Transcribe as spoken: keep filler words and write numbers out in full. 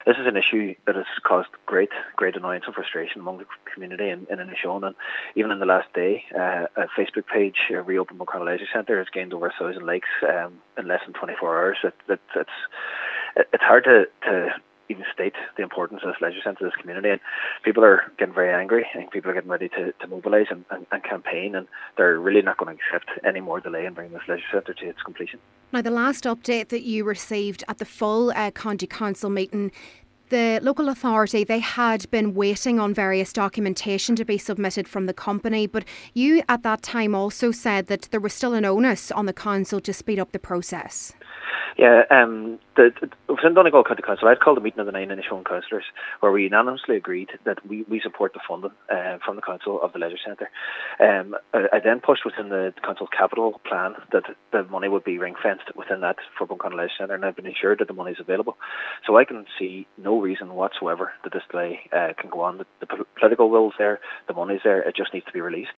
this is an issue that has caused great, great annoyance and frustration among the community in, in Inishowen, and even in the last day, uh, a Facebook page, uh, Reopen Buncrana Leisure Centre, has gained over a thousand likes um, in less than twenty-four hours. It, it, it's it's hard to, to even state the importance of this leisure centre to this community, and people are getting very angry, and people are getting ready to, to mobilise and, and, and campaign, and they're really not going to accept any more delay in bringing this leisure centre to its completion. Now, the last update that you received at the full uh, County Council meeting, the local authority, they had been waiting on various documentation to be submitted from the company, but you at that time also said that there was still an onus on the council to speed up the process. Yeah, um, the, the, within Donegal County Council, I'd called a meeting of the nine Inishowen councillors where we unanimously agreed that we, we support the funding uh, from the council of the leisure centre. Um, I, I then pushed within the council's capital plan that the money would be ring-fenced within that for Buncrana Leisure Centre, and I've been assured that the money is available. So I can see no reason whatsoever that this delay uh, can go on. The, the political will's there, the money's there, it just needs to be released.